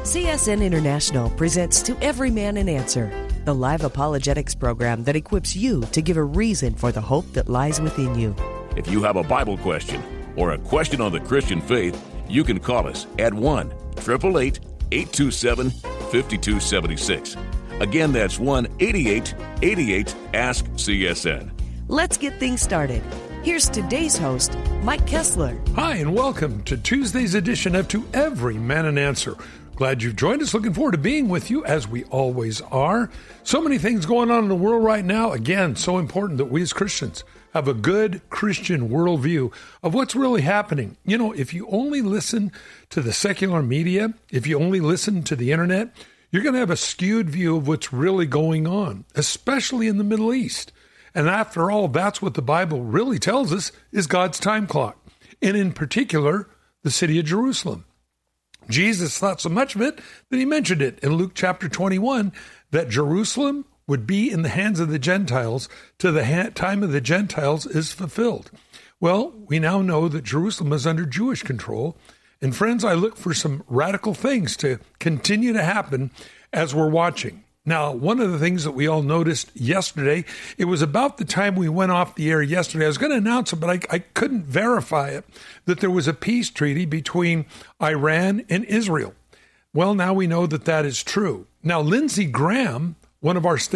CSN International presents To Every Man an Answer, the live apologetics program that equips you to give a reason for the hope that lies within you. If you have a Bible question or a question on the Christian faith, you can call us at 1-888-827-5276. Again, that's 1-8888-ASK-CSN. Let's get things started. Here's today's host, Mike Kessler. Hi, and welcome to Tuesday's edition of To Every Man an Answer. Glad you've joined us. Looking forward to being with you, as we always are. So many things going on in the world right now. Again, so important that we as Christians have a good Christian worldview of what's really happening. You know, if you only listen to the secular media, if you only listen to the internet, you're going to have a skewed view of what's really going on, especially in the Middle East. And after all, that's what the Bible really tells us is God's time clock, and in particular, the city of Jerusalem. Jesus thought so much of it that he mentioned it in Luke chapter 21, that Jerusalem would be in the hands of the Gentiles till the time of the Gentiles is fulfilled. Well, we now know that Jerusalem is under Jewish control. And friends, I look for some radical things to continue to happen as we're watching. Now, one of the things that we all noticed yesterday, it was about the time we went off the air yesterday. I was going to announce it, but I couldn't verify it, that there was a peace treaty between Iran and Israel. Well, now we know that that is true. Now, Lindsey Graham, one of our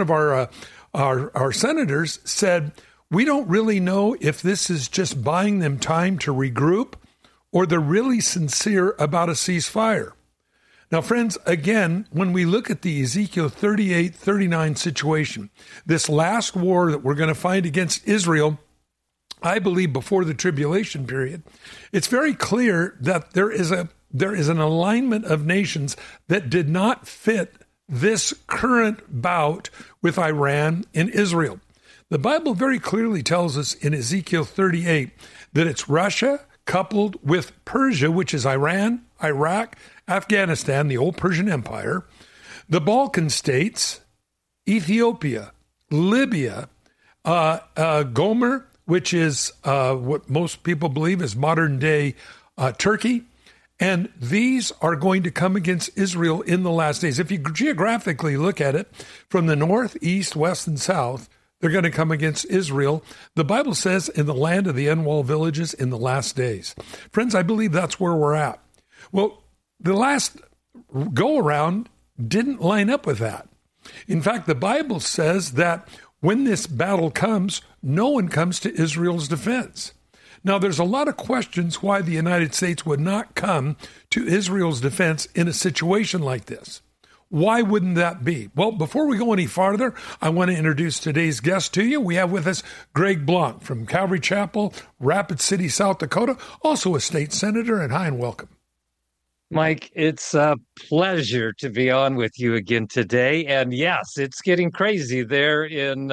senators, said, we don't really know if this is just buying them time to regroup or they're really sincere about a ceasefire. Now, friends, again, when we look at the Ezekiel 38-39 situation, this last war that we're going to fight against Israel, I believe before the tribulation period, it's very clear that there is an alignment of nations that did not fit this current bout with Iran and Israel. The Bible very clearly tells us in Ezekiel 38 that it's Russia coupled with Persia, which is Iran, Iraq, Afghanistan, the old Persian Empire, the Balkan states, Ethiopia, Libya, Gomer, which is what most people believe is modern-day Turkey, and these are going to come against Israel in the last days. If you geographically look at it, from the north, east, west, and south, they're going to come against Israel. The Bible says in the land of the unwalled villages in the last days. Friends, I believe that's where we're at. Well, the last go-around didn't line up with that. In fact, the Bible says that when this battle comes, no one comes to Israel's defense. Now, there's a lot of questions why the United States would not come to Israel's defense in a situation like this. Why wouldn't that be? Well, before we go any farther, I want to introduce today's guest to you. We have with us Greg Blanc from Calvary Chapel, Rapid City, South Dakota, also a state senator, and hi and welcome. Mike, it's a pleasure to be on with you again today. And yes, it's getting crazy there in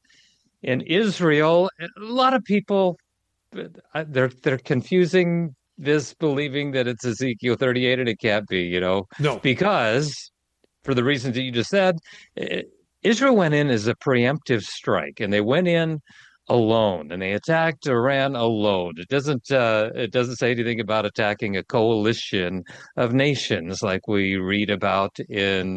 Israel. A lot of people, they're confusing this, believing that it's Ezekiel 38, and it can't be, No. Because for the reasons that you just said, Israel went in as a preemptive strike, and they went in alone, and they attacked Iran alone. It doesn't say anything about attacking a coalition of nations like we read about in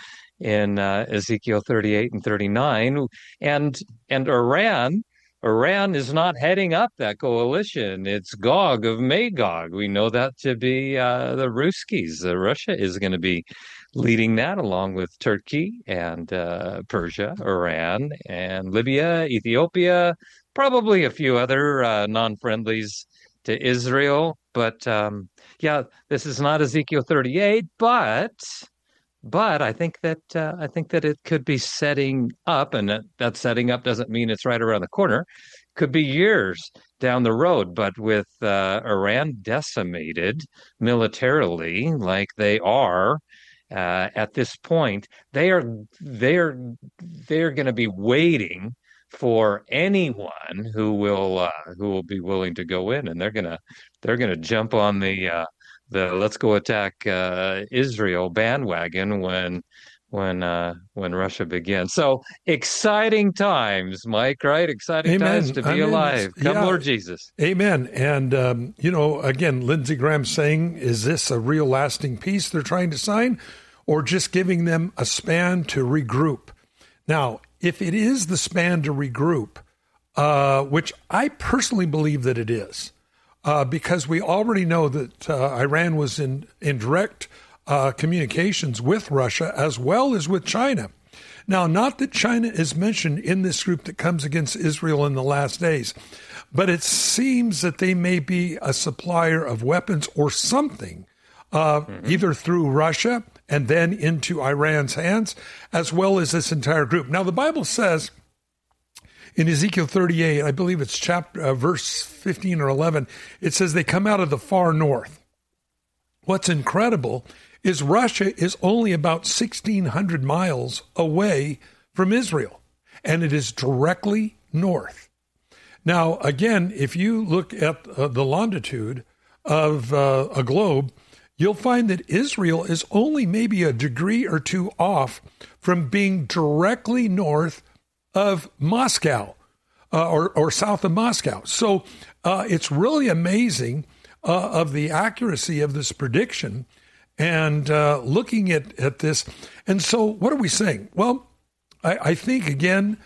Ezekiel 38 and 39. And Iran is not heading up that coalition. It's Gog of Magog. We know that to be the Ruskies. Russia is going to be leading that, along with Turkey and Persia, Iran, and Libya, Ethiopia, probably a few other non-friendlies to Israel. But this is not Ezekiel 38, but I think that it could be setting up, and that setting up doesn't mean it's right around the corner. Could be years down the road, but with Iran decimated militarily like they are at this point, they're going to be waiting for anyone who will be willing to go in, and they're going to jump on the let's go attack Israel bandwagon when Russia begins. So exciting times, Mike, right? Exciting times to be alive. Come, Lord Jesus. Amen. And, again, Lindsey Graham saying, is this a real lasting peace they're trying to sign, or just giving them a span to regroup? Now, if it is the span to regroup, which I personally believe that it is, because we already know that Iran was in direct communications with Russia as well as with China. Now, not that China is mentioned in this group that comes against Israel in the last days, but it seems that they may be a supplier of weapons or something, either through Russia and then into Iran's hands, as well as this entire group. Now, the Bible says in Ezekiel 38, I believe it's verse 15 or 11, it says they come out of the far north. What's incredible is Russia is only about 1,600 miles away from Israel, and it is directly north. Now, again, if you look at the longitude of a globe, you'll find that Israel is only maybe a degree or two off from being directly north of Moscow or south of Moscow. So it's really amazing of the accuracy of this prediction and looking at this. And so what are we saying? Well, I think, again,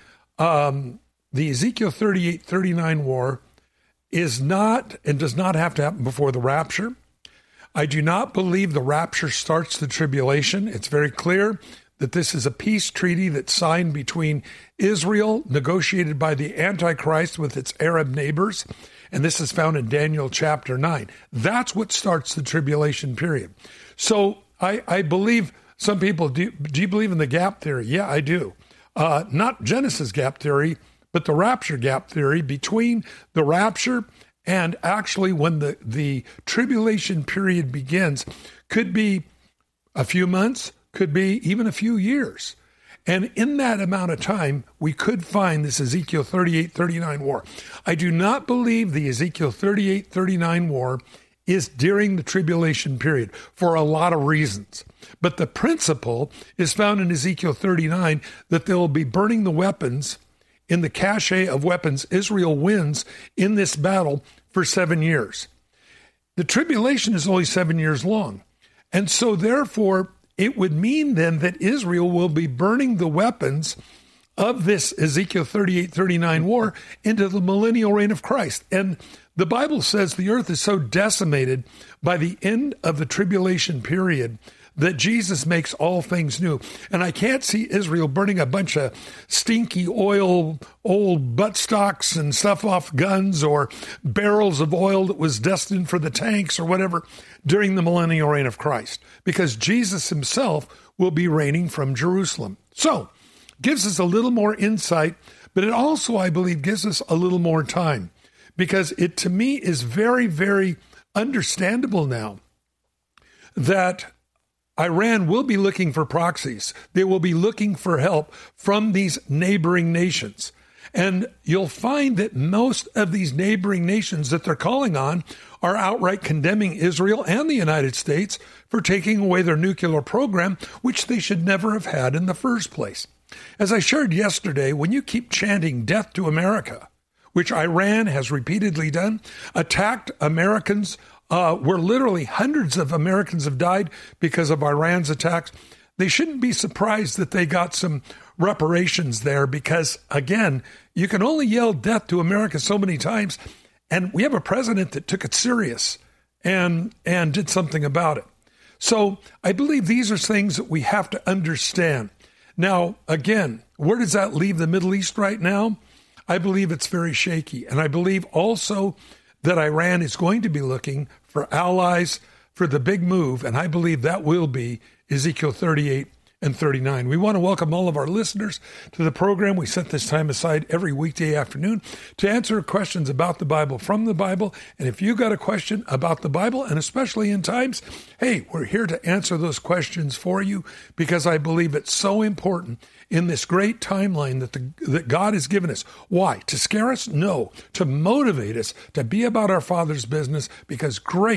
the Ezekiel 38-39 war is not and does not have to happen before the rapture. I do not believe the rapture starts the tribulation. It's very clear that this is a peace treaty that's signed between Israel, negotiated by the Antichrist with its Arab neighbors, and this is found in Daniel chapter 9. That's what starts the tribulation period. So I believe some people, do you believe in the gap theory? Yeah, I do. Not Genesis gap theory, but the rapture gap theory between the rapture and actually when the tribulation period begins. Could be a few months, could be even a few years. And in that amount of time, we could find this Ezekiel 38-39 war. I do not believe the Ezekiel 38-39 war is during the tribulation period for a lot of reasons. But the principle is found in Ezekiel 39 that they will be burning the weapons in the cache of weapons Israel wins in this battle for 7 years. The tribulation is only 7 years long. And so therefore, it would mean then that Israel will be burning the weapons of this Ezekiel 38-39 war into the millennial reign of Christ. And the Bible says the earth is so decimated by the end of the tribulation period that Jesus makes all things new. And I can't see Israel burning a bunch of stinky oil, old buttstocks and stuff off guns or barrels of oil that was destined for the tanks or whatever during the millennial reign of Christ, because Jesus himself will be reigning from Jerusalem. So, gives us a little more insight, but it also, I believe, gives us a little more time, because it, to me, is very, very understandable now that Iran will be looking for proxies. They will be looking for help from these neighboring nations. And you'll find that most of these neighboring nations that they're calling on are outright condemning Israel and the United States for taking away their nuclear program, which they should never have had in the first place. As I shared yesterday, when you keep chanting death to America, which Iran has repeatedly done, attacked Americans, where literally hundreds of Americans have died because of Iran's attacks, they shouldn't be surprised that they got some reparations there, because, again, you can only yell death to America so many times, and we have a president that took it serious and did something about it. So I believe these are things that we have to understand. Now, again, where does that leave the Middle East right now? I believe it's very shaky. And I believe also that Iran is going to be looking for allies for the big move, and I believe that will be Ezekiel 38 and 39. We want to welcome all of our listeners to the program. We set this time aside every weekday afternoon to answer questions about the Bible from the Bible. And if you got a question about the Bible, and especially in times, hey, we're here to answer those questions for you, because I believe it's so important in this great timeline that God has given us. Why? To scare us? No. To motivate us to be about our Father's business, because great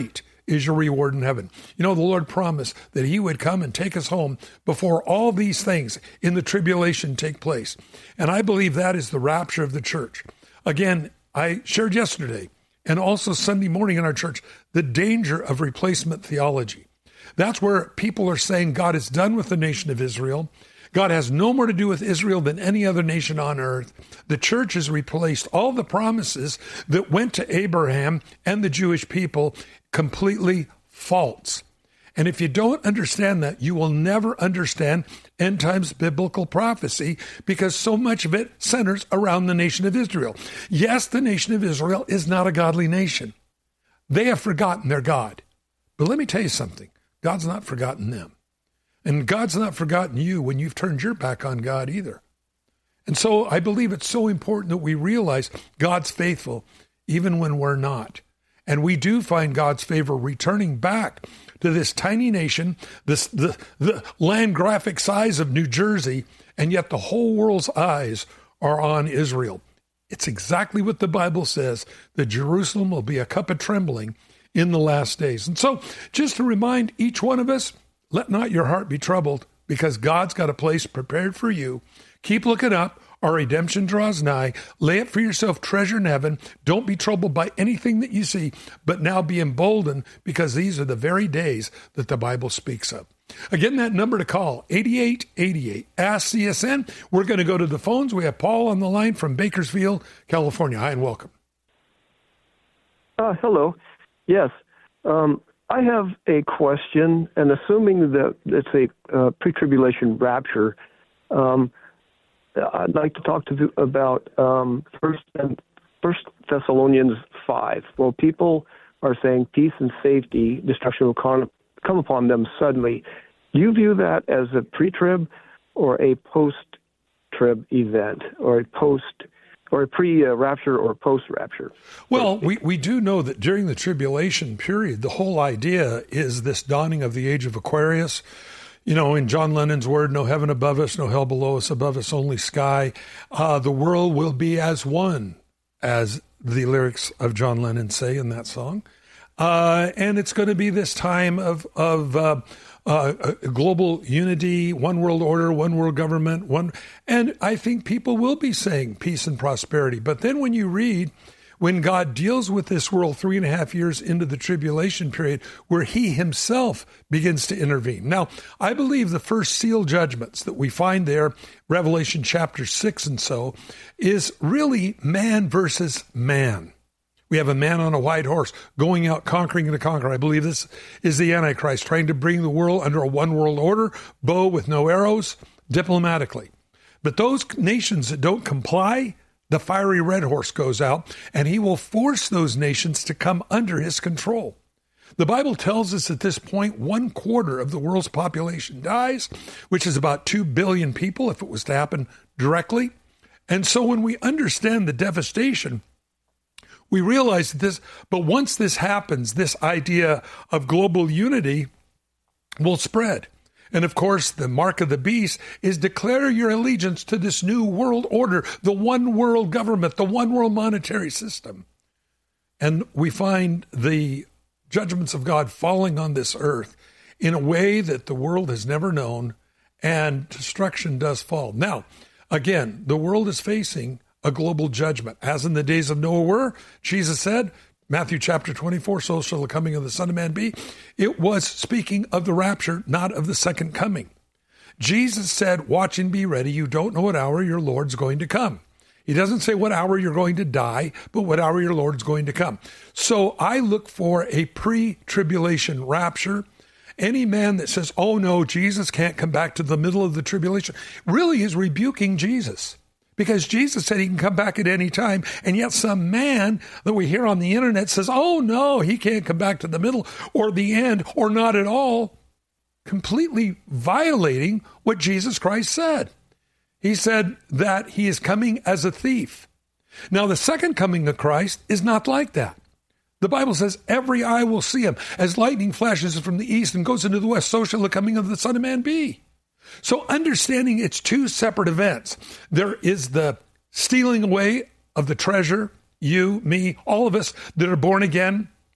is your reward in heaven. You know, the Lord promised that he would come and take us home before all these things in the tribulation take place. And I believe that is the rapture of the church. Again, I shared yesterday and also Sunday morning in our church the danger of replacement theology. That's where people are saying God is done with the nation of Israel. God has no more to do with Israel than any other nation on earth. The church has replaced all the promises that went to Abraham and the Jewish people, completely false. And if you don't understand that, you will never understand end times biblical prophecy, because so much of it centers around the nation of Israel. Yes, the nation of Israel is not a godly nation. They have forgotten their God. But let me tell you something. God's not forgotten them. And God's not forgotten you when you've turned your back on God either. And so I believe it's so important that we realize God's faithful even when we're not. And we do find God's favor returning back to this tiny nation, the land graphic size of New Jersey, and yet the whole world's eyes are on Israel. It's exactly what the Bible says, that Jerusalem will be a cup of trembling in the last days. And so just to remind each one of us, let not your heart be troubled, because God's got a place prepared for you. Keep looking up. Our redemption draws nigh. Lay up for yourself treasure in heaven. Don't be troubled by anything that you see, but now be emboldened, because these are the very days that the Bible speaks of. Again, that number to call, 8888. Ask CSN. We're going to go to the phones. We have Paul on the line from Bakersfield, California. Hi, and welcome. Hello. Yes. I have a question, and assuming that it's a pre-tribulation rapture, I'd like to talk to you about First Thessalonians 5. Well, people are saying peace and safety, destruction will come upon them suddenly. Do you view that as a pre-trib or a post-trib event, or a pre-rapture or post-rapture? Well, we do know that during the tribulation period, the whole idea is this dawning of the age of Aquarius. You know, in John Lennon's word, no heaven above us, no hell below us, above us only sky. The world will be as one, as the lyrics of John Lennon say in that song. And it's going to be this time of global unity, one world order, one world government, and I think people will be saying peace and prosperity. But then when you read, when God deals with this world 3.5 years into the tribulation period, where he himself begins to intervene. Now, I believe the first seal judgments that we find there, Revelation chapter 6 and so, is really man versus man. We have a man on a white horse going out conquering to conquer. I believe this is the Antichrist trying to bring the world under a one world order, bow with no arrows, diplomatically. But those nations that don't comply, the fiery red horse goes out, and he will force those nations to come under his control. The Bible tells us at this point 1/4 of the world's population dies, which is about 2 billion people if it was to happen directly. And so when we understand the devastation, we realize this, but once this happens, this idea of global unity will spread. And of course, the mark of the beast is declare your allegiance to this new world order, the one world government, the one world monetary system. And we find the judgments of God falling on this earth in a way that the world has never known, and destruction does fall. Now, again, the world is facing a global judgment. As in the days of Noah were, Jesus said, Matthew chapter 24, so shall the coming of the Son of Man be. It was speaking of the rapture, not of the second coming. Jesus said, watch and be ready. You don't know what hour your Lord's going to come. He doesn't say what hour you're going to die, but what hour your Lord's going to come. So I look for a pre-tribulation rapture. Any man that says, oh no, Jesus can't come back to the middle of the tribulation, really is rebuking Jesus. Because Jesus said he can come back at any time, and yet some man that we hear on the internet says, oh no, he can't come back to the middle or the end or not at all, completely violating what Jesus Christ said. He said that he is coming as a thief. Now, the second coming of Christ is not like that. The Bible says every eye will see him. As lightning flashes from the east and goes into the west, so shall the coming of the Son of Man be. So understanding it's two separate events. There is the stealing away of the treasure, you, me, all of us that are born again.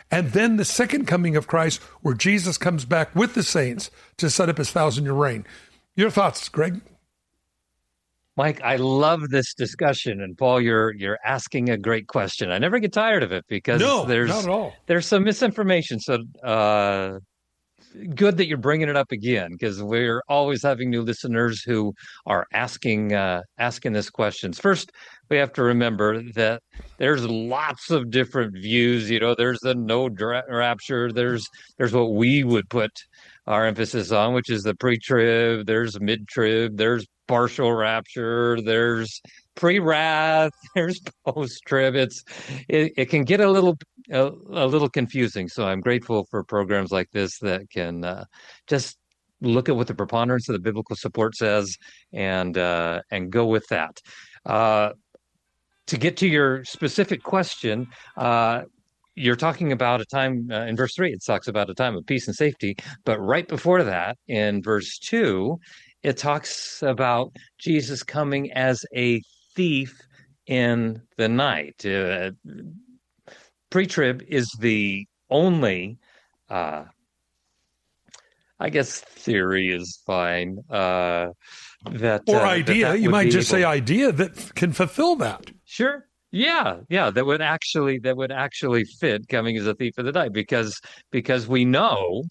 and then the second coming of Christ, where Jesus comes back with the saints to set up his 1,000-year reign. Your thoughts, Greg? Mike, I love this discussion, and Paul, you're asking a great question. I never get tired of it because not at all. There's some misinformation. So good that you're bringing it up again, because we're always having new listeners who are asking this questions. First, we have to remember that there's lots of different views. There's the no rapture. There's what we would put our emphasis on, which is the pre-trib. There's mid-trib. There's partial rapture. There's pre-wrath. There's post-trib. It can get a little confusing. So I'm grateful for programs like this that can just look at what the preponderance of the biblical support says and go with that. To get to your specific question, you're talking about a time in verse 3. It talks about a time of peace and safety, but right before that, in verse 2, it talks about Jesus coming as a thief in the night. Pre-trib is the only, I guess theory is fine. Idea. You might just say idea that can fulfill that. Sure. Yeah. That would actually fit coming as a thief in the night, because we know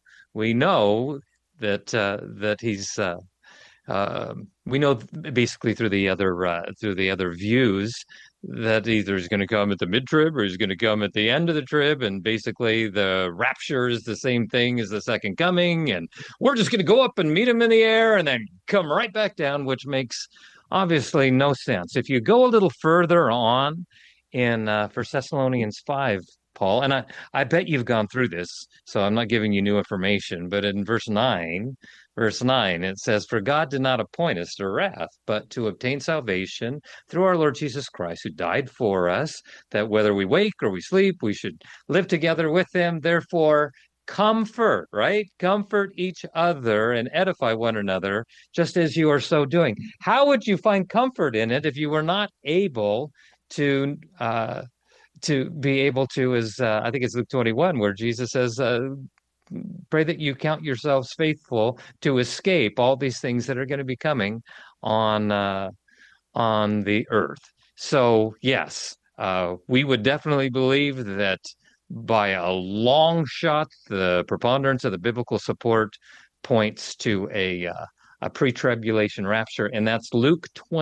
that he's. We know basically through the other views that either he's going to come at the mid-trib or he's going to come at the end of the trib, and basically the rapture is the same thing as the second coming, and we're just going to go up and meet him in the air and then come right back down, which makes obviously no sense. If you go a little further on in 1 Thessalonians 5, Paul, and I bet you've gone through this, so I'm not giving you new information, but in verse 9, it says, "For God did not appoint us to wrath, but to obtain salvation through our Lord Jesus Christ, who died for us, that whether we wake or we sleep, we should live together with him. Therefore, comfort," right? "Comfort each other and edify one another, just as you are so doing." How would you find comfort in it if you were not able to be able to, as I think it's Luke 21, where Jesus says, "Pray that you count yourselves faithful to escape all these things that are going to be coming on the earth." So yes, we would definitely believe that by a long shot, the preponderance of the biblical support points to a pre-tribulation rapture, and that's Luke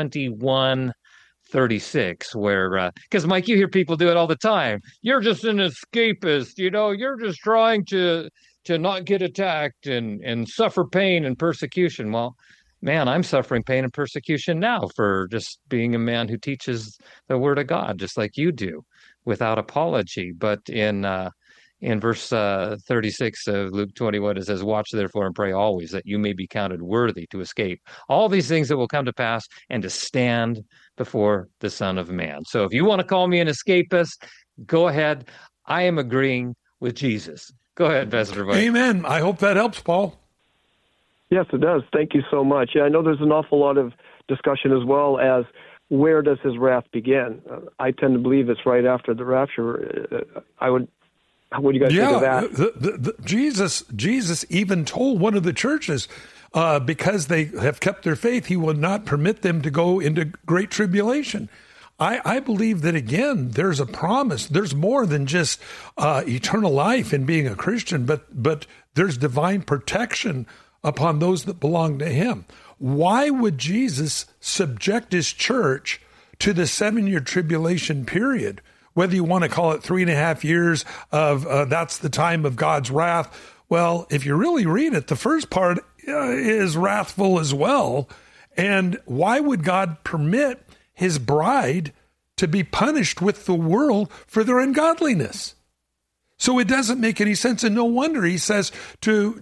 21:36, where because Mike, you hear people do it all the time. You're just an escapist, you're just trying to not get attacked and suffer pain and persecution. Well, man, I'm suffering pain and persecution now for just being a man who teaches the word of God, just like you do, without apology. But in verse 36 of Luke 21, it says, "Watch therefore and pray always, that you may be counted worthy to escape all these things that will come to pass and to stand before the Son of Man." So if you want to call me an escapist, go ahead. I am agreeing with Jesus. Go ahead, Pastor Mike. Amen. I hope that helps, Paul. Yes, it does. Thank you so much. I know there's an awful lot of discussion as well as where does his wrath begin? I tend to believe it's right after the rapture. What do you guys think of that? Jesus even told one of the churches, because they have kept their faith, he will not permit them to go into great tribulation. I believe that, again, there's a promise. There's more than just eternal life in being a Christian, but there's divine protection upon those that belong to him. Why would Jesus subject his church to the 7-year tribulation period? Whether you want to call it 3.5 years of that's the time of God's wrath. Well, if you really read it, the first part is wrathful as well. And why would God permit his bride to be punished with the world for their ungodliness? So it doesn't make any sense. And no wonder he says to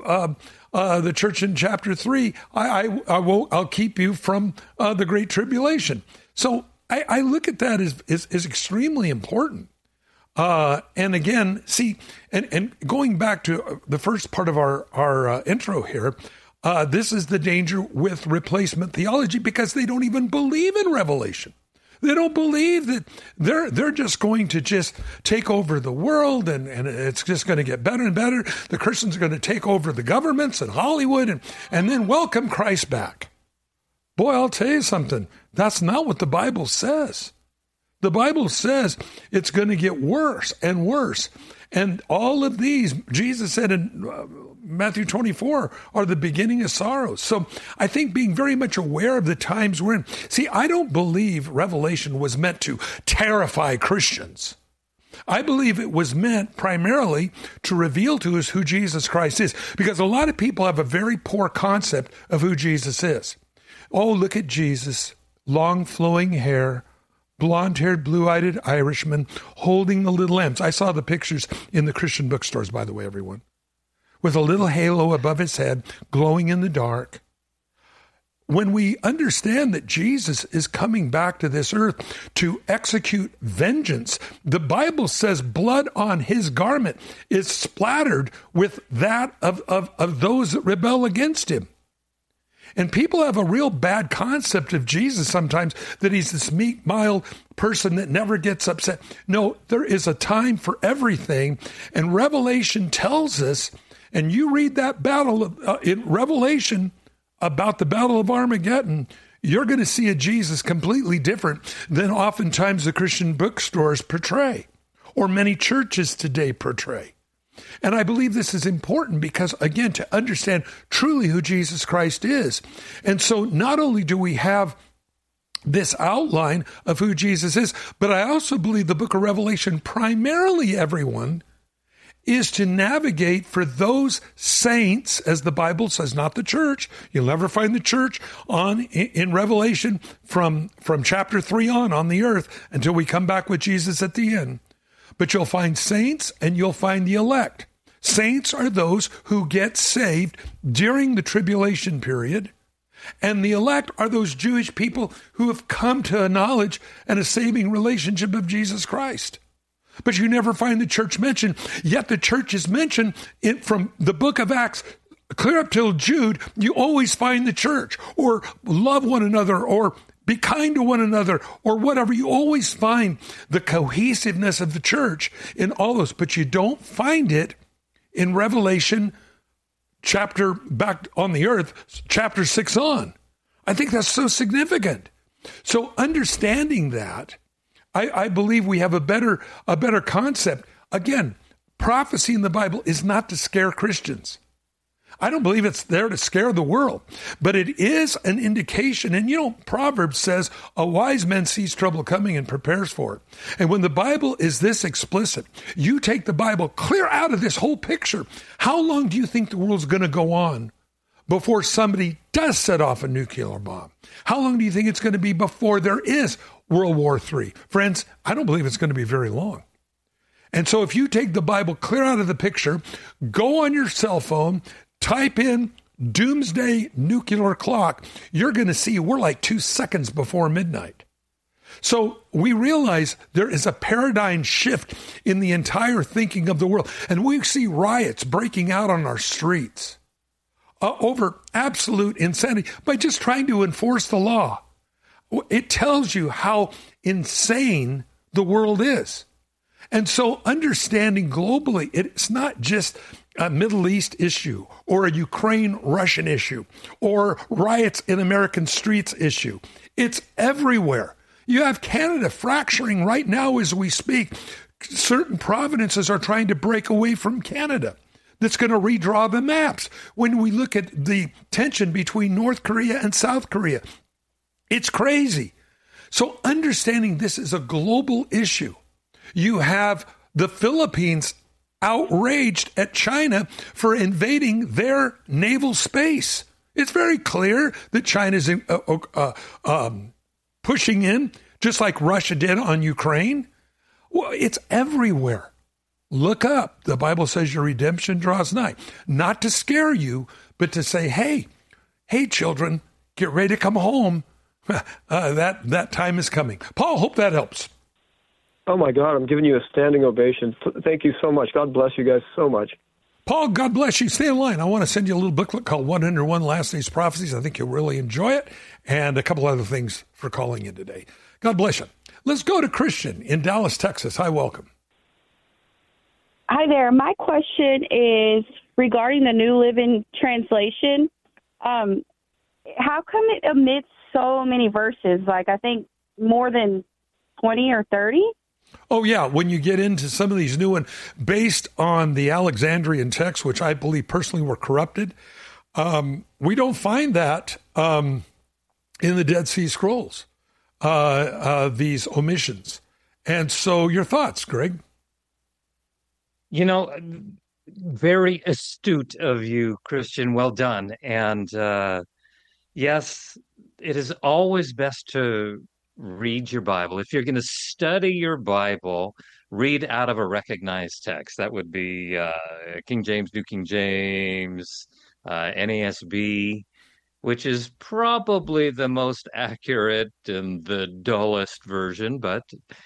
the church in chapter 3, I'll keep you from the great tribulation. So I look at that as extremely important. And again, see, and going back to the first part of our intro here, this is the danger with replacement theology, because they don't even believe in Revelation. They don't believe that they're just going to just take over the world and it's just going to get better and better. The Christians are going to take over the governments and Hollywood and then welcome Christ back. Boy, I'll tell you something. That's not what the Bible says. The Bible says it's going to get worse and worse. And all of these, Jesus said in Matthew 24, are the beginning of sorrows. So I think being very much aware of the times we're in. See, I don't believe Revelation was meant to terrify Christians. I believe it was meant primarily to reveal to us who Jesus Christ is, because a lot of people have a very poor concept of who Jesus is. Oh, look at Jesus, long flowing hair, blonde-haired, blue-eyed Irishman holding the little lambs. I saw the pictures in the Christian bookstores, by the way, everyone, with a little halo above his head, glowing in the dark. When we understand that Jesus is coming back to this earth to execute vengeance, the Bible says blood on his garment is splattered with that of those that rebel against him. And people have a real bad concept of Jesus sometimes, that he's this meek, mild person that never gets upset. No, there is a time for everything. And Revelation tells us, and you read that battle in Revelation about the Battle of Armageddon, you're going to see a Jesus completely different than oftentimes the Christian bookstores portray, or many churches today portray. And I believe this is important because, again, to understand truly who Jesus Christ is. And so not only do we have this outline of who Jesus is, but I also believe the book of Revelation, primarily everyone, is to navigate for those saints, as the Bible says, not the church. You'll never find the church in Revelation from chapter 3 on the earth until we come back with Jesus at the end. But you'll find saints and you'll find the elect. Saints are those who get saved during the tribulation period. And the elect are those Jewish people who have come to a knowledge and a saving relationship of Jesus Christ. But you never find the church mentioned. Yet the church is mentioned from the book of Acts clear up till Jude. You always find the church, or love one another, or be kind to one another, or whatever. You always find the cohesiveness of the church in all those, but you don't find it in Revelation chapter back on the earth, chapter 6 on. I think that's so significant. So understanding that, I believe we have a better concept. Again, prophecy in the Bible is not to scare Christians. I don't believe it's there to scare the world, but it is an indication. And Proverbs says, a wise man sees trouble coming and prepares for it. And when the Bible is this explicit, you take the Bible clear out of this whole picture. How long do you think the world's going to go on before somebody does set off a nuclear bomb? How long do you think it's going to be before there is World War III? Friends, I don't believe it's going to be very long. And so if you take the Bible clear out of the picture, go on your cell phone, type in doomsday nuclear clock, you're going to see we're like 2 seconds before midnight. So we realize there is a paradigm shift in the entire thinking of the world. And we see riots breaking out on our streets over absolute insanity by just trying to enforce the law. It tells you how insane the world is. And so understanding globally, it's not just a Middle East issue or a Ukraine-Russian issue or riots in American streets issue. It's everywhere. You have Canada fracturing right now as we speak. Certain provinces are trying to break away from Canada. That's going to redraw the maps. When we look at the tension between North Korea and South Korea, it's crazy. So understanding this is a global issue. You have the Philippines outraged at China for invading their naval space. It's very clear that China's pushing in, just like Russia did on Ukraine. Well, it's everywhere. Look up. The Bible says your redemption draws nigh. Not to scare you, but to say, hey, children, get ready to come home. That time is coming. Paul, hope that helps. Oh, my God, I'm giving you a standing ovation. Thank you so much. God bless you guys so much. Paul, God bless you. Stay in line. I want to send you a little booklet called 101 Last Days Prophecies. I think you'll really enjoy it. And a couple other things for calling in today. God bless you. Let's go to Christian in Dallas, Texas. Hi, welcome. Hi there. My question is regarding the New Living Translation. How come it omits so many verses? Like, I think more than 20 or 30? Oh, yeah. When you get into some of these new ones, based on the Alexandrian texts, which I believe personally were corrupted, we don't find that in the Dead Sea Scrolls, these omissions. And so your thoughts, Greg? You know, very astute of you, Christian. Well done. And yes, it is always best to read your Bible. If you're going to study your Bible, read out of a recognized text. That would be King James, New King James, NASB, which is probably the most accurate and the dullest version, but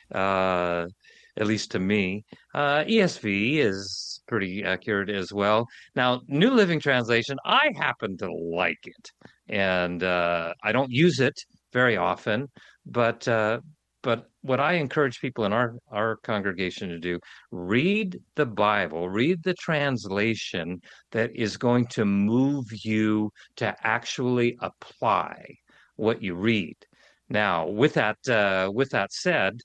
at least to me. ESV is pretty accurate as well. Now, New Living Translation, I happen to like it, and I don't use it very often, but what I encourage people in our congregation to do, read the Bible, read the translation that is going to move you to actually apply what you read. Now, with that said,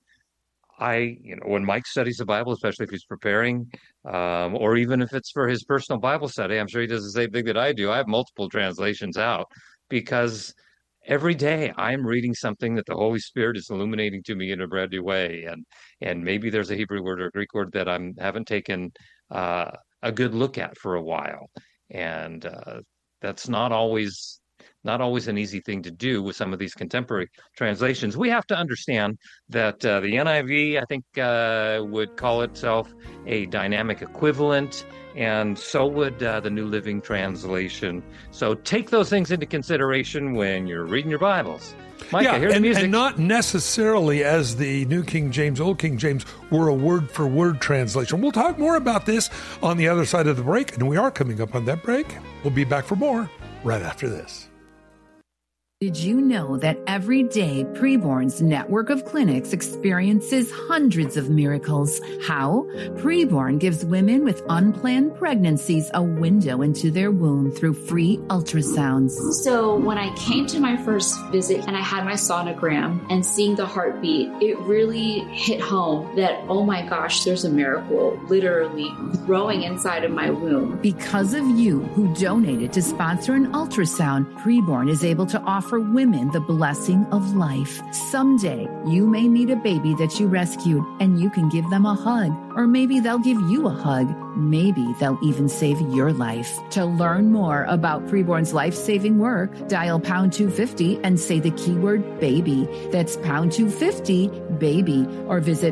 when Mike studies the Bible, especially if he's preparing, or even if it's for his personal Bible study, I'm sure he does the same thing that I do. I have multiple translations out because every day I'm reading something that the Holy Spirit is illuminating to me in a brand new way. And maybe there's a Hebrew word or a Greek word that I haven't taken a good look at for a while. And that's not always an easy thing to do with some of these contemporary translations. We have to understand that the NIV, I think, would call itself a dynamic equivalent, and so would the New Living Translation. So take those things into consideration when you're reading your Bibles. Micah, here's the music. And not necessarily as the New King James, Old King James were a word-for-word translation. We'll talk more about this on the other side of the break, and we are coming up on that break. We'll be back for more right after this. Did you know that every day Preborn's network of clinics experiences hundreds of miracles? How? Preborn gives women with unplanned pregnancies a window into their womb through free ultrasounds. So when I came to my first visit and I had my sonogram and seeing the heartbeat, it really hit home that, oh my gosh, there's a miracle literally growing inside of my womb. Because of you who donated to sponsor an ultrasound, Preborn is able to offer women the blessing of life. Someday, you may meet a baby that you rescued and you can give them a hug, or maybe they'll give you a hug. Maybe they'll even save your life. To learn more about Preborn's life-saving work, dial pound 250 and say the keyword baby. That's pound 250 baby, or visit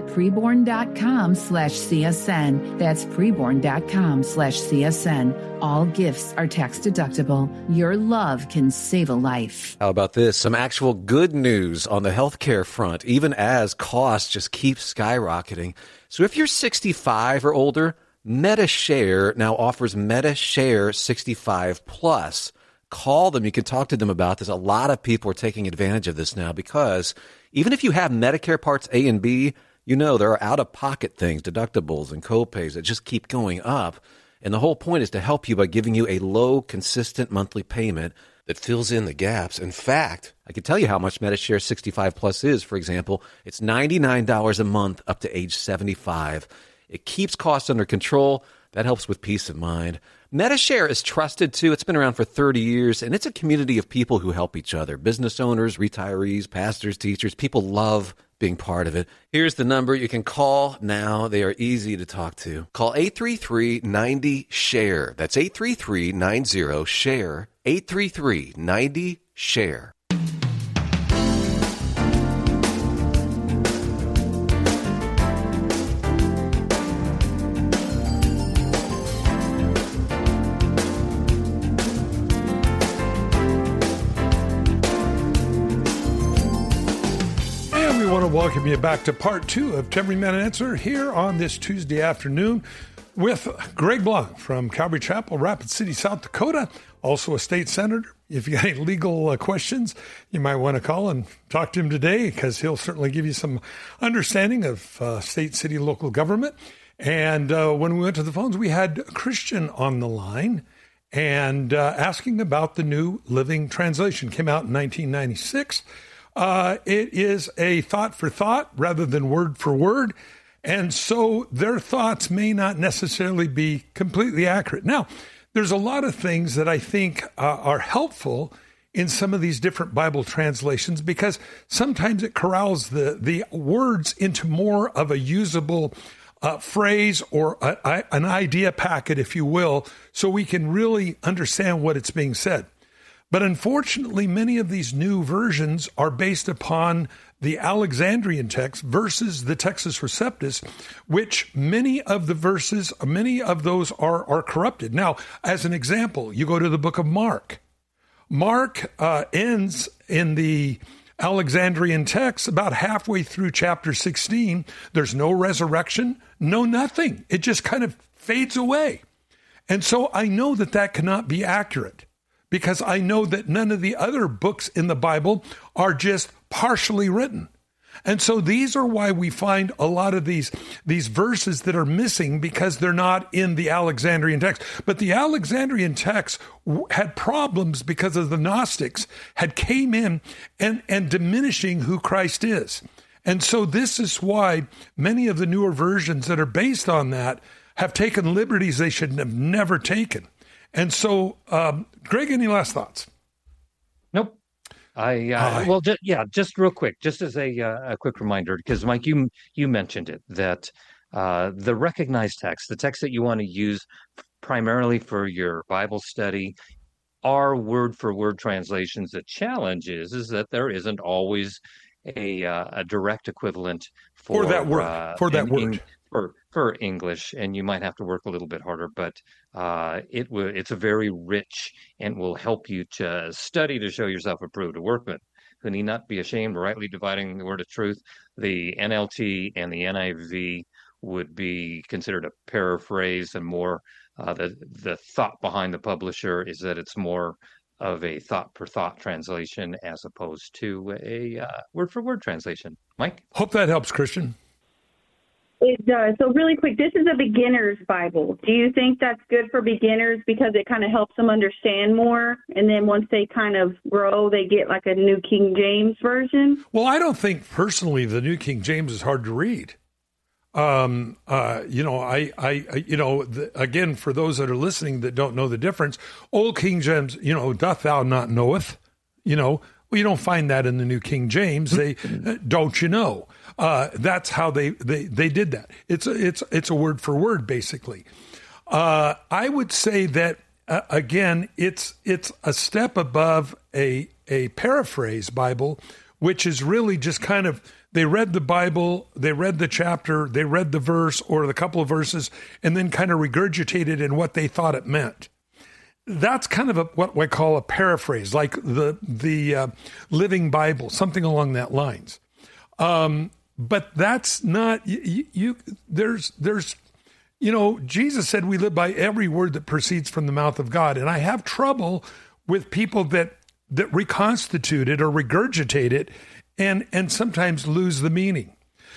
preborn.com/CSN. That's preborn.com/CSN. All gifts are tax deductible. Your love can save a life. How about this? Some actual good news on the healthcare front, even as costs just keep skyrocketing. So if you're 65 or older, MediShare now offers MediShare 65 Plus. Call them. You can talk to them about this. A lot of people are taking advantage of this now because even if you have Medicare Parts A and B, you know there are out-of-pocket things, deductibles and copays that just keep going up. And the whole point is to help you by giving you a low, consistent monthly payment that fills in the gaps. In fact, I can tell you how much MediShare 65 Plus is. For example, it's $99 a month up to age 75. It keeps costs under control. That helps with peace of mind. MediShare is trusted, too. It's been around for 30 years, and it's a community of people who help each other. Business owners, retirees, pastors, teachers. People love being part of it. Here's the number you can call now. They are easy to talk to. Call 833-90-SHARE. That's 833-90-SHARE. 833-90-SHARE. And we want to welcome you back to part 2 of Every Man an Answer here on this Tuesday afternoon with Greg Blanc from Calvary Chapel, Rapid City, South Dakota, also a state senator, If you got any legal questions, you might want to call and talk to him today, because he'll certainly give you some understanding of state, city, local government. And when we went to the phones, we had a Christian on the line and asking about the New Living Translation. Came out in 1996. It is a thought for thought rather than word for word. And so their thoughts may not necessarily be completely accurate. Now, there's a lot of things that I think are helpful in some of these different Bible translations, because sometimes it corrals the words into more of a usable phrase or an idea packet, if you will, so we can really understand what it's being said. But unfortunately, many of these new versions are based upon the Alexandrian text versus the Textus Receptus, which many of those are corrupted. Now, as an example, you go to the book of Mark. Mark ends in the Alexandrian text about halfway through chapter 16. There's no resurrection, no nothing. It just kind of fades away. And so I know that cannot be accurate, because I know that none of the other books in the Bible are just partially written. And so these are why we find a lot of these verses that are missing, because they're not in the Alexandrian text. But the Alexandrian text had problems because of the Gnostics had came in and diminishing who Christ is. And so this is why many of the newer versions that are based on that have taken liberties they should have never taken. And so, Greg, any last thoughts? Nope. Just real quick, just as a quick reminder, because Mike, you mentioned it, that the recognized text, the text that you want to use primarily for your Bible study, are word for word translations. The challenge is that there isn't always a direct equivalent for that word. For English, and you might have to work a little bit harder, but it's a very rich and will help you to study to show yourself approved, a workman who need not be ashamed, rightly dividing the word of truth. The NLT and the NIV would be considered a paraphrase, and more the thought behind the publisher is that it's more of a thought per thought translation as opposed to a word for word translation. Mike? Hope that helps, Christian. It does. So really quick, this is a beginner's Bible. Do you think that's good for beginners because it kind of helps them understand more? And then once they kind of grow, they get like a New King James version? Well, I don't think personally the New King James is hard to read. Again, for those that are listening that don't know the difference, Old King James, doth thou not knoweth, well, you don't find that in the New King James. They don't you know? That's how they did that. It's a word for word, basically. I would say that again, it's a step above a paraphrase Bible, which is really just kind of they read the Bible, they read the chapter, they read the verse or the couple of verses, and then kind of regurgitated in what they thought it meant. That's kind of what we call a paraphrase, like the Living Bible, something along that lines. But that's not there's Jesus said we live by every word that proceeds from the mouth of God, and I have trouble with people that reconstitute it or regurgitate it and sometimes lose the meaning.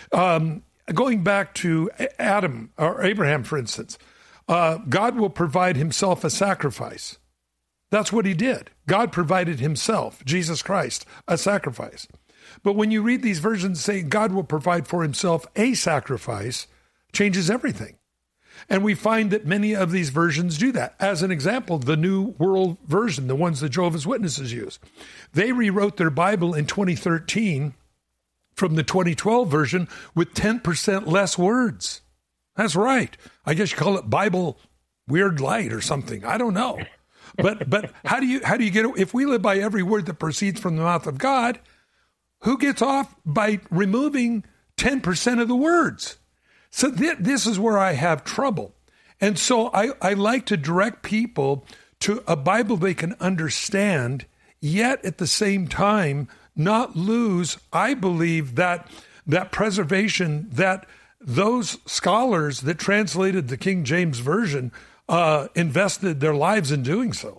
Going back to Adam or Abraham, for instance. God will provide himself a sacrifice. That's what he did. God provided himself, Jesus Christ, a sacrifice. But when you read these versions saying God will provide for himself a sacrifice, changes everything. And we find that many of these versions do that. As an example, the New World Version, the ones that Jehovah's Witnesses use, they rewrote their Bible in 2013 from the 2012 version with 10% less words. That's right. I guess you call it Bible weird light or something. I don't know. But how do you get it? If we live by every word that proceeds from the mouth of God, who gets off by removing 10% of the words? So this is where I have trouble. And so I like to direct people to a Bible they can understand, yet at the same time not lose, I believe, that preservation that those scholars that translated the King James Version invested their lives in doing so.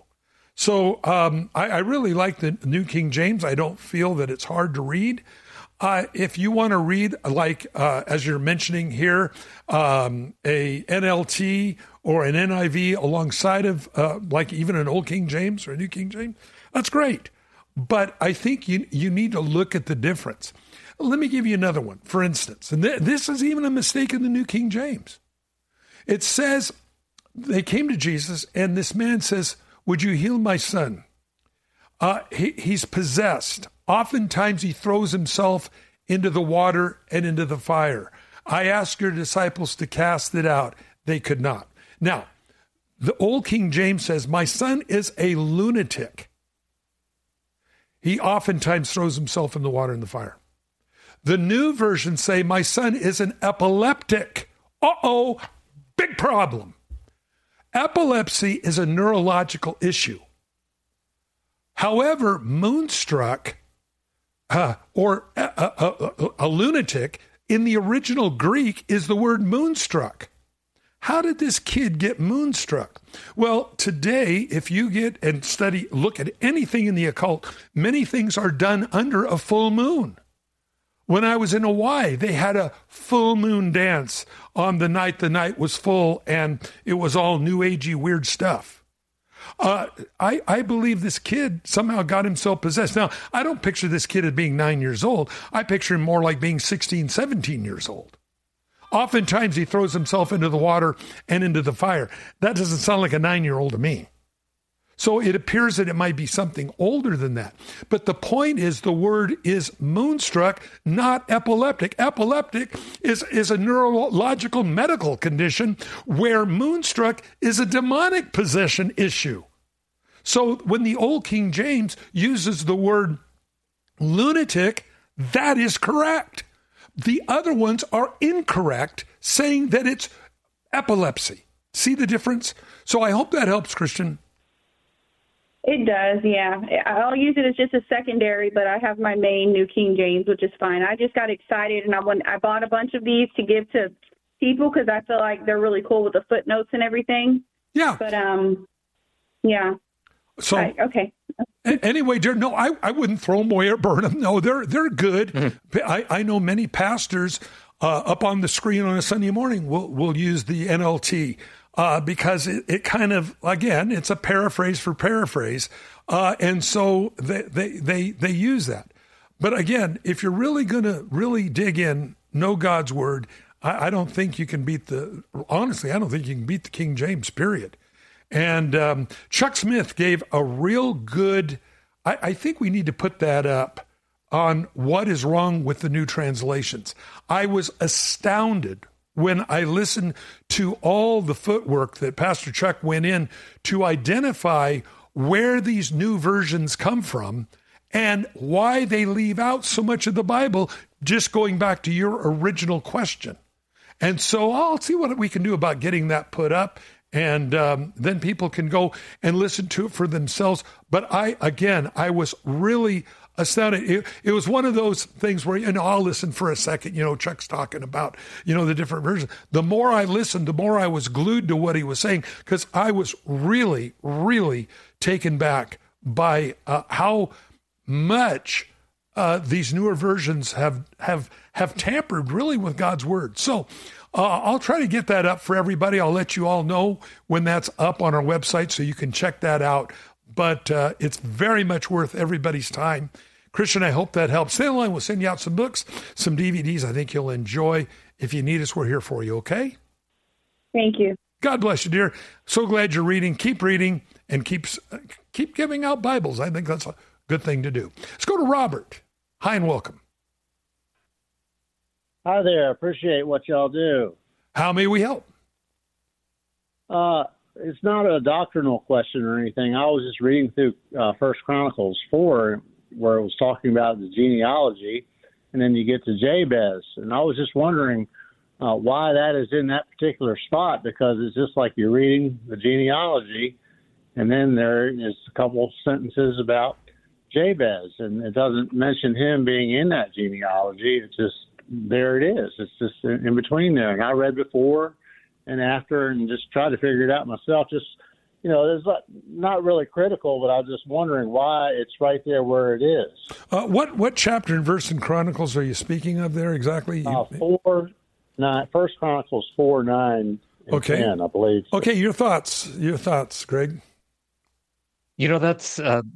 So I really like the New King James. I don't feel that it's hard to read. If you want to read, like as you're mentioning here, a NLT or an NIV alongside of like even an Old King James or a New King James, that's great. But I think you need to look at the difference. Let me give you another one, for instance. And this is even a mistake in the New King James. It says they came to Jesus and this man says, "Would you heal my son?" He's possessed. Oftentimes he throws himself into the water and into the fire. I asked your disciples to cast it out. They could not. Now, the Old King James says, "My son is a lunatic." He oftentimes throws himself in the water and the fire. The new versions say, "My son is an epileptic." Uh-oh, big problem. Epilepsy is a neurological issue. However, moonstruck or a lunatic in the original Greek is the word moonstruck. How did this kid get moonstruck? Well, today, if you get and look at anything in the occult, many things are done under a full moon. When I was in Hawaii, they had a full moon dance on the night was full, and it was all new agey weird stuff. I believe this kid somehow got himself possessed. Now, I don't picture this kid as being 9 years old. I picture him more like being 16, 17 years old. Oftentimes, he throws himself into the water and into the fire. That doesn't sound like a 9-year-old to me. So it appears that it might be something older than that. But the point is the word is moonstruck, not epileptic. Epileptic is a neurological medical condition where moonstruck is a demonic possession issue. So when the Old King James uses the word lunatic, that is correct. The other ones are incorrect, saying that it's epilepsy. See the difference? So I hope that helps, Christian. It does, yeah. I'll use it as just a secondary, but I have my main New King James, which is fine. I just got excited, and I bought a bunch of these to give to people because I feel like they're really cool with the footnotes and everything. Yeah. But, yeah. So, okay. Anyway, dear, no, I wouldn't throw them away or burn them. No, they're good. Mm-hmm. I know many pastors up on the screen on a Sunday morning will use the NLT. Because it kind of, again, it's a paraphrase for paraphrase. And so they use that. But again, if you're really going to really dig in, know God's word, I don't think you can beat honestly, I don't think you can beat the King James, period. And Chuck Smith gave a real good, I think we need to put that up on what is wrong with the new translations. I was astounded when I listened to all the footwork that Pastor Chuck went in to identify where these new versions come from and why they leave out so much of the Bible, just going back to your original question. And so I'll see what we can do about getting that put up, and then people can go and listen to it for themselves. But I was really astounded. It was one of those things where, I'll listen for a second, Chuck's talking about, the different versions. The more I listened, the more I was glued to what he was saying, because I was really, really taken back by how much these newer versions have tampered really with God's word. So I'll try to get that up for everybody. I'll let you all know when that's up on our website so you can check that out. But it's very much worth everybody's time. Christian, I hope that helps. Stay online. We'll send you out some books, some DVDs I think you'll enjoy. If you need us, we're here for you, okay? Thank you. God bless you, dear. So glad you're reading. Keep reading and keep giving out Bibles. I think that's a good thing to do. Let's go to Robert. Hi and welcome. Hi there. Appreciate what y'all do. How may we help? It's not a doctrinal question or anything. I was just reading through 1 Chronicles 4, where it was talking about the genealogy, and then you get to Jabez. And I was just wondering why that is in that particular spot, because it's just like you're reading the genealogy, and then there is a couple sentences about Jabez, and it doesn't mention him being in that genealogy. It's just, there it is. It's just in between there. And I read before and after and just tried to figure it out myself. Just there's not really critical, but I'm just wondering why it's right there where it is. What chapter and verse in Chronicles are you speaking of there exactly? 4:9, 1 Chronicles 4:9 and 10, I believe. Okay, your thoughts, Greg. That's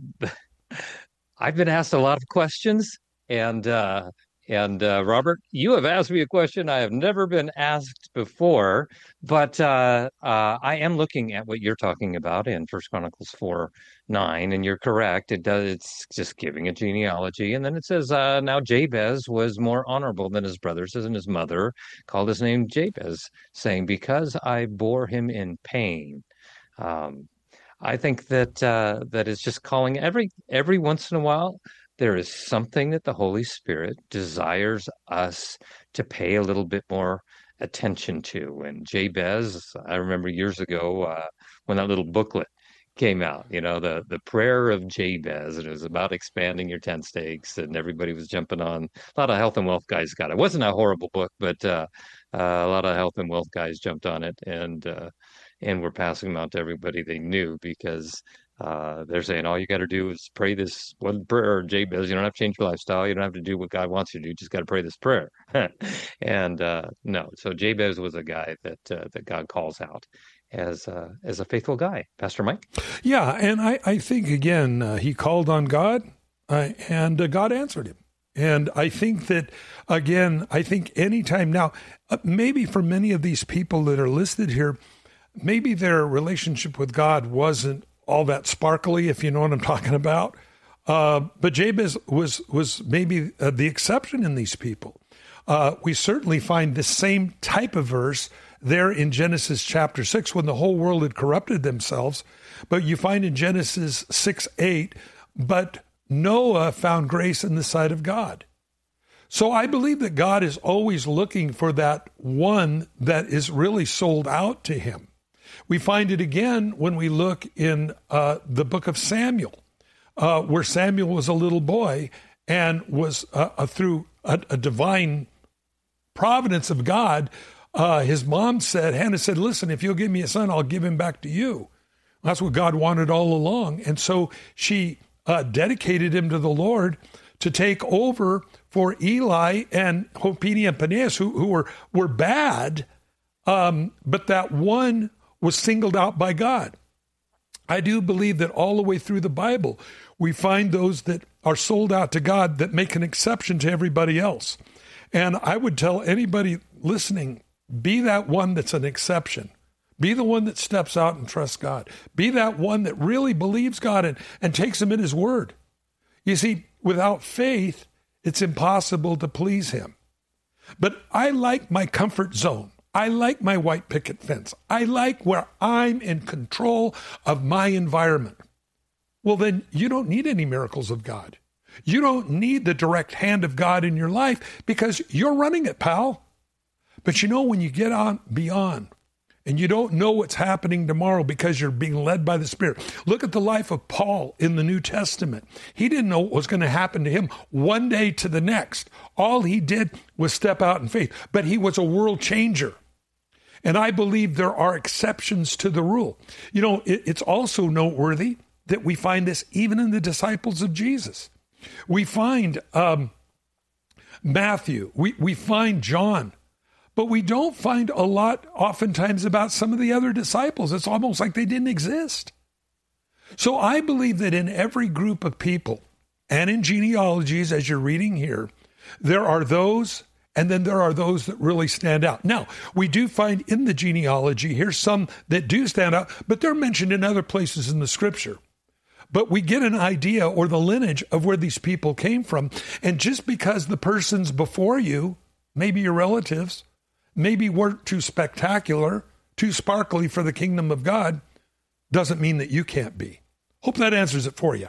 I've been asked a lot of questions, and Robert, you have asked me a question I have never been asked before, but I am looking at what you're talking about in 1 Chronicles 4:9, and you're correct. It's just giving a genealogy, and then it says, now Jabez was more honorable than his brothers, and his mother called his name Jabez, saying, because I bore him in pain. I think that is just calling every once in a while. There is something that the Holy Spirit desires us to pay a little bit more attention to. And Jabez, I remember years ago when that little booklet came out, the prayer of Jabez, and it was about expanding your tent stakes, and everybody was jumping on. A lot of health and wealth guys got it. It wasn't a horrible book, but a lot of health and wealth guys jumped on it and were passing them out to everybody they knew, because they're saying all you got to do is pray this one prayer, Jabez. You don't have to change your lifestyle. You don't have to do what God wants you to do. You just got to pray this prayer. And no, so Jabez was a guy that God calls out as a faithful guy. Pastor Mike? Yeah, and I think, again, he called on God, and God answered him. And I think that, again, anytime now, maybe for many of these people that are listed here, maybe their relationship with God wasn't all that sparkly, if you know what I'm talking about. But Jabez was maybe the exception in these people. We certainly find the same type of verse there in Genesis chapter 6, when the whole world had corrupted themselves. But you find in Genesis 6:8, but Noah found grace in the sight of God. So I believe that God is always looking for that one that is really sold out to him. We find it again when we look in the book of Samuel, where Samuel was a little boy and was through a divine providence of God. His mom said, Hannah said, listen, if you'll give me a son, I'll give him back to you. That's what God wanted all along. And so she dedicated him to the Lord to take over for Eli and Hophni and Phinehas, who were bad, but that one was singled out by God. I do believe that all the way through the Bible, we find those that are sold out to God that make an exception to everybody else. And I would tell anybody listening, be that one that's an exception. Be the one that steps out and trusts God. Be that one that really believes God and takes him at his word. You see, without faith, it's impossible to please him. But I like my comfort zone. I like my white picket fence. I like where I'm in control of my environment. Well, then you don't need any miracles of God. You don't need the direct hand of God in your life because you're running it, pal. But when you get on beyond and you don't know what's happening tomorrow because you're being led by the Spirit. Look at the life of Paul in the New Testament. He didn't know what was going to happen to him one day to the next. All he did was step out in faith, but he was a world changer. And I believe there are exceptions to the rule. It's also noteworthy that we find this even in the disciples of Jesus. We find Matthew, we find John, but we don't find a lot oftentimes about some of the other disciples. It's almost like they didn't exist. So I believe that in every group of people and in genealogies, as you're reading here, there are those, and then there are those that really stand out. Now, we do find in the genealogy here some that do stand out, but they're mentioned in other places in the scripture. But we get an idea or the lineage of where these people came from. And just because the persons before you, maybe your relatives, maybe weren't too spectacular, too sparkly for the kingdom of God, doesn't mean that you can't be. Hope that answers it for you.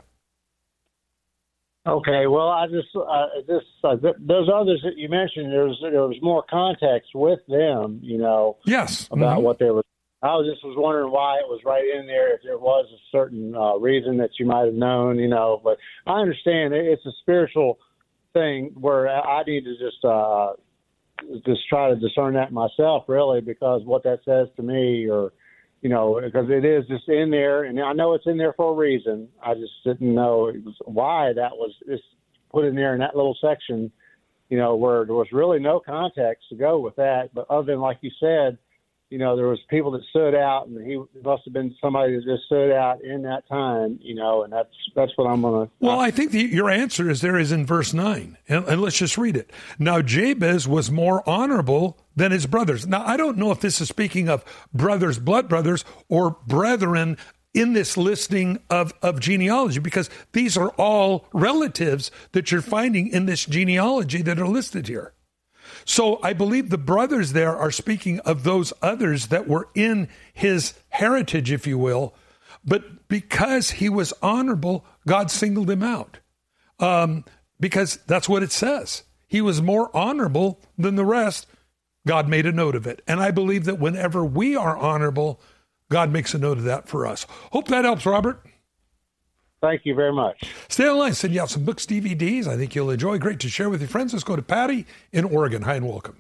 Okay, well, I just those others that you mentioned, there was more context with them, Yes, about what they were. I was wondering why it was right in there, if there was a certain reason that you might have known, But I understand it's a spiritual thing where I need to just try to discern that myself, really, because what that says to me, or because it is just in there, and I know it's in there for a reason. I just didn't know why that was just put in there in that little section, where there was really no context to go with that. But other than, like you said, there was people that stood out, and he must have been somebody that just stood out in that time, and that's what I'm going to. Well, I think your answer is in verse 9, and let's just read it. Now, Jabez was more honorable than his brothers. Now, I don't know if this is speaking of brothers, blood brothers, or brethren in this listing of genealogy, because these are all relatives that you're finding in this genealogy that are listed here. So I believe the brothers there are speaking of those others that were in his heritage, if you will. But because he was honorable, God singled him out. Because that's what it says. He was more honorable than the rest. God made a note of it. And I believe that whenever we are honorable, God makes a note of that for us. Hope that helps, Robert. Thank you very much. Stay online. Send you out some books, DVDs. I think you'll enjoy. Great to share with your friends. Let's go to Patty in Oregon. Hi and welcome.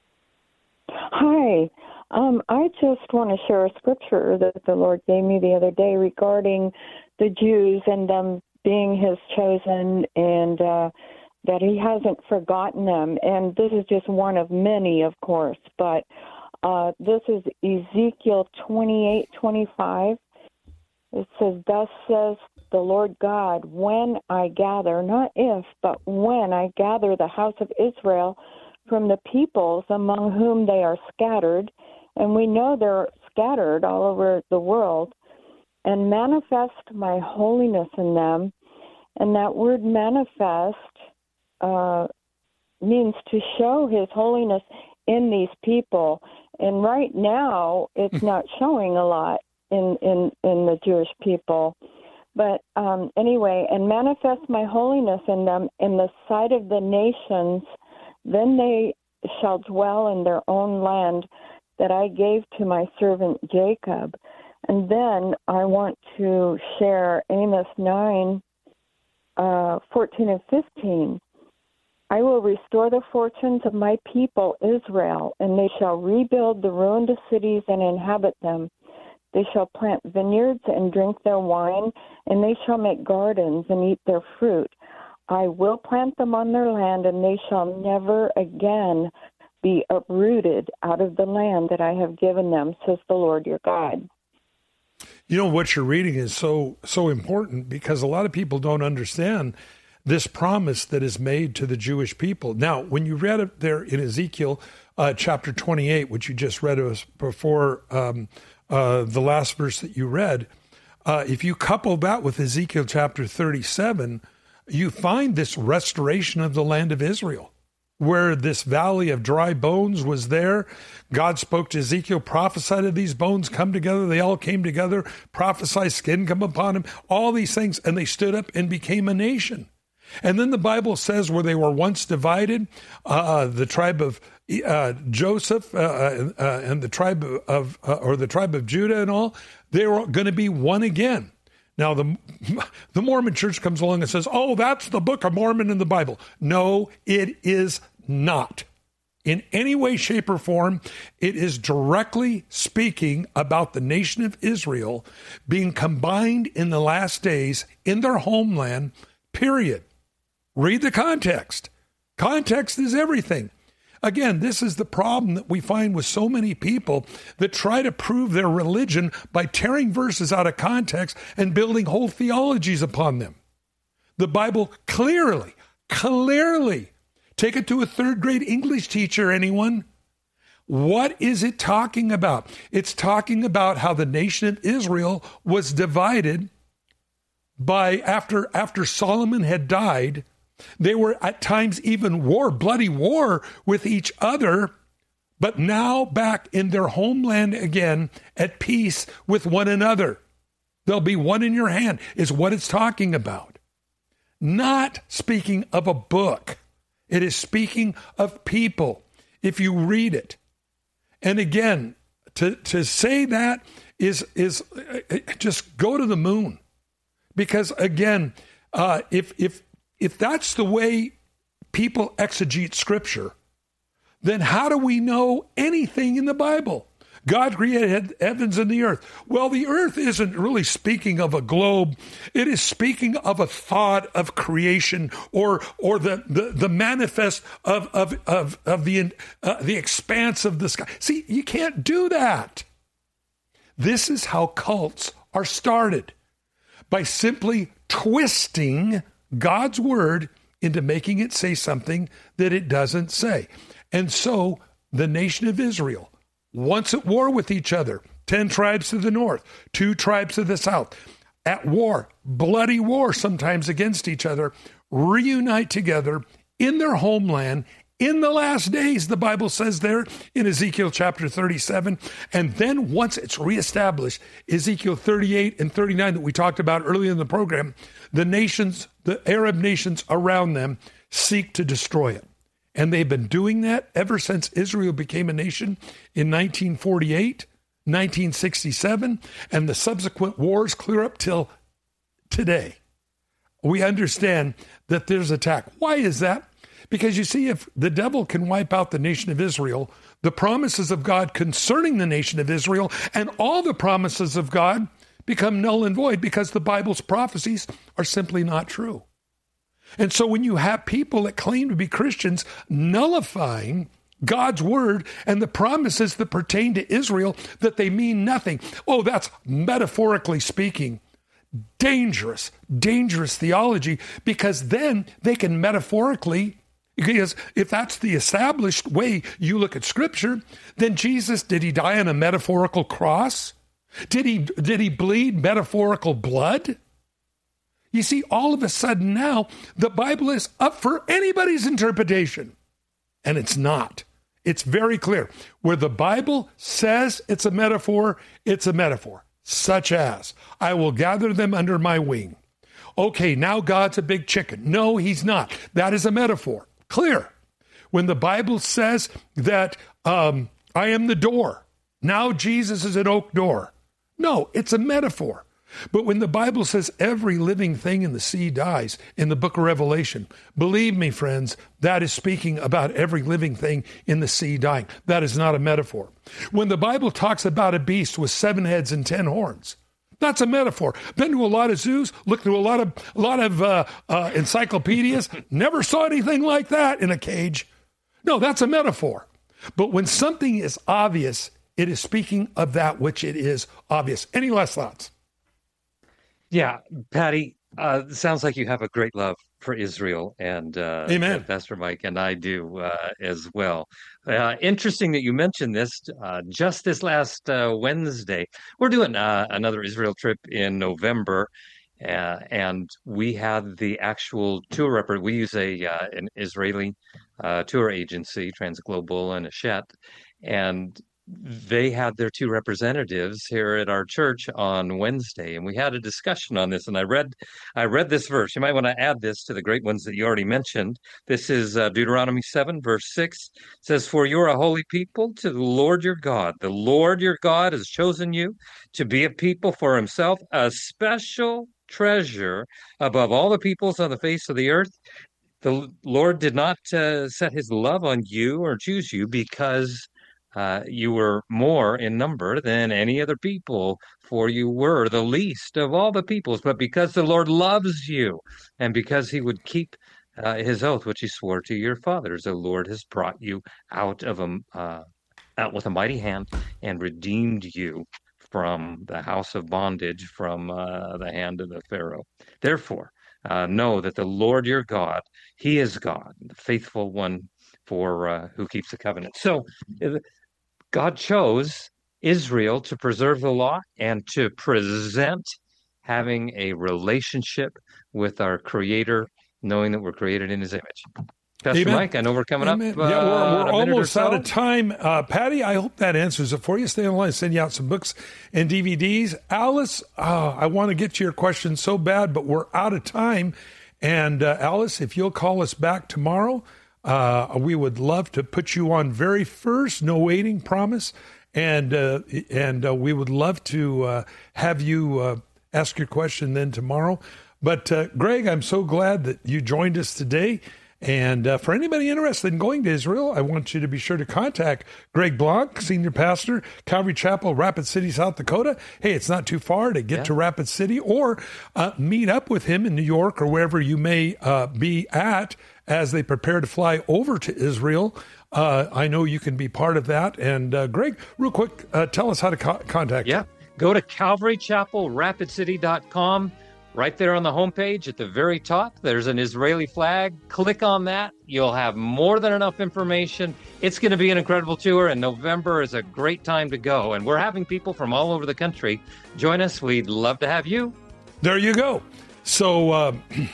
Hi. I just want to share a scripture that the Lord gave me the other day regarding the Jews and them being his chosen, and that he hasn't forgotten them. And this is just one of many, of course, but this is Ezekiel 28:25. It says, "Thus says the Lord God, when I gather," not if, but when I gather the house of Israel from the peoples among whom they are scattered, and we know they're scattered all over the world, and manifest my holiness in them. And that word manifest means to show his holiness in these people. And right now, it's not showing a lot in the Jewish people. But anyway, and manifest my holiness in them in the sight of the nations, then they shall dwell in their own land that I gave to my servant Jacob. And then I want to share Amos 9, 14 and 15. I will restore the fortunes of my people Israel, and they shall rebuild the ruined cities and inhabit them. They shall plant vineyards and drink their wine, and they shall make gardens and eat their fruit. I will plant them on their land, and they shall never again be uprooted out of the land that I have given them, says the Lord your God. You know, what you're reading is so important, because a lot of people don't understand this promise that is made to the Jewish people. Now, when you read it there in Ezekiel chapter 28, which you just read us before the last verse that you read, if you couple that with Ezekiel chapter 37, you find this restoration of the land of Israel, where this valley of dry bones was there. God spoke to Ezekiel, prophesied of these bones come together. They all came together, prophesied skin come upon them, all these things, and they stood up and became a nation. And then the Bible says where they were once divided, the tribe of Joseph and the tribe of Judah and all, they were going to be one again. Now, the Mormon church comes along and says, oh, that's the Book of Mormon in the Bible. No, it is not. In any way, shape, or form, it is directly speaking about the nation of Israel being combined in the last days in their homeland, period. Read the context. Context is everything. Again, this is the problem that we find with so many people that try to prove their religion by tearing verses out of context and building whole theologies upon them. The Bible clearly, take it to a third grade English teacher, anyone. What is it talking about? It's talking about how the nation of Israel was divided by after Solomon had died. They were at times even bloody war with each other, but now back in their homeland again, at peace with one another. There'll be one in your hand, is what it's talking about. Not speaking of a book. It is speaking of people, if you read it. And again, to say that is just go to the moon. Because again, if that's the way people exegete Scripture, then how do we know anything in the Bible? God created heavens and the earth. Well, the earth isn't really speaking of a globe. It is speaking of a thought of creation, or the manifest of the expanse of the sky. See, you can't do that. This is how cults are started, by simply twisting God's word into making it say something that it doesn't say. And so the nation of Israel, once at war with each other, 10 tribes to the north, 2 tribes to the south, at war, bloody war sometimes against each other, reunite together in their homeland in the last days, the Bible says there in Ezekiel chapter 37. And then once it's reestablished, Ezekiel 38 and 39 that we talked about earlier in the program, the nations, the Arab nations around them, seek to destroy it. And they've been doing that ever since Israel became a nation in 1948, 1967, and the subsequent wars clear up till today. We understand that there's attack. Why is that? Because you see, if the devil can wipe out the nation of Israel, the promises of God concerning the nation of Israel and all the promises of God become null and void, because the Bible's prophecies are simply not true. And so when you have people that claim to be Christians nullifying God's word and the promises that pertain to Israel, that they mean nothing. Oh, that's metaphorically speaking dangerous theology, because then they can metaphorically, because if that's the established way you look at Scripture, then Jesus, did he die on a metaphorical cross? Did he bleed metaphorical blood? You see, all of a sudden now, the Bible is up for anybody's interpretation. And it's not. It's very clear. Where the Bible says it's a metaphor, it's a metaphor. Such as, I will gather them under my wing. Okay, now God's a big chicken. No, he's not. That is a metaphor. Clear. When the Bible says that I am the door, now Jesus is an oak door. No, it's a metaphor. But when the Bible says every living thing in the sea dies in the book of Revelation, believe me, friends, that is speaking about every living thing in the sea dying. That is not a metaphor. When the Bible talks about a beast with 7 heads and 10 horns, that's a metaphor. Been to a lot of zoos, looked through a lot of encyclopedias, never saw anything like that in a cage. No, that's a metaphor. But when something is obvious, it is speaking of that which it is obvious. Any last thoughts? Yeah, Patty, sounds like you have a great love for Israel, and Amen. Pastor Mike and I do as well. Interesting that you mentioned this. Just this last Wednesday, we're doing another Israel trip in November, and we had the actual tour we use an Israeli tour agency, Transglobal and Ashet, and they had their 2 representatives here at our church on Wednesday, and we had a discussion on this. And I read this verse. You might want to add this to the great ones that you already mentioned. This is Deuteronomy 7, verse 6. It says, "For you are a holy people to the Lord your God. The Lord your God has chosen you to be a people for himself, a special treasure above all the peoples on the face of the earth. The Lord did not set his love on you or choose you because you were more in number than any other people, for you were the least of all the peoples, but because the Lord loves you, and because he would keep his oath, which he swore to your fathers, the Lord has brought you out with a mighty hand and redeemed you from the house of bondage, from the hand of the Pharaoh. Therefore, know that the Lord your God, he is God, the faithful one for who keeps the covenant." So God chose Israel to preserve the law and to present having a relationship with our Creator, knowing that we're created in his image. Pastor Amen. Mike, I know we're coming Amen. up. We're almost out of time. Patty, I hope that answers it for you. Stay on the line. Send you out some books and DVDs. Alice, I want to get to your question so bad, but we're out of time. And Alice, if you'll call us back tomorrow, we would love to put you on very first, no waiting, promise. And we would love to have you ask your question then tomorrow. But Greg, I'm so glad that you joined us today. And for anybody interested in going to Israel, I want you to be sure to contact Greg Blanc, Senior Pastor, Calvary Chapel, Rapid City, South Dakota. Hey, it's not too far to get to Rapid City, or meet up with him in New York or wherever you may be at as they prepare to fly over to Israel. I know you can be part of that. And Greg, real quick, tell us how to contact you. Go to CalvaryChapelRapidCity.com. Right there on the homepage at the very top, there's an Israeli flag. Click on that. You'll have more than enough information. It's going to be an incredible tour, and November is a great time to go. And we're having people from all over the country join us. We'd love to have you. There you go. So,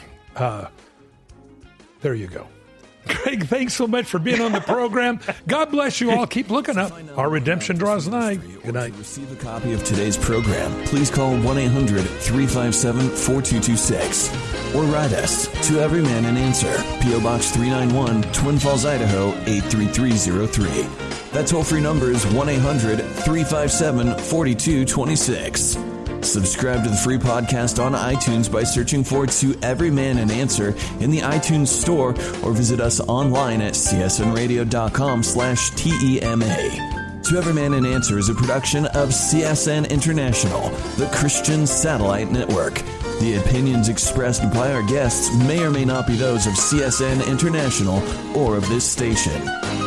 there you go. Greg, thanks so much for being on the program. God bless you all. Keep looking up. Our redemption draws nigh. Good night. To receive a copy of today's program, please call 1-800-357-4226 or write us to Every Man an Answer, P.O. Box 391, Twin Falls, Idaho 83303. That toll-free number is 1-800-357-4226. Subscribe to the free podcast on iTunes by searching for To Every Man an Answer in the iTunes store, or visit us online at csnradio.com/TEMA. To Every Man an Answer is a production of CSN International, the Christian Satellite Network. The opinions expressed by our guests may or may not be those of CSN International or of this station.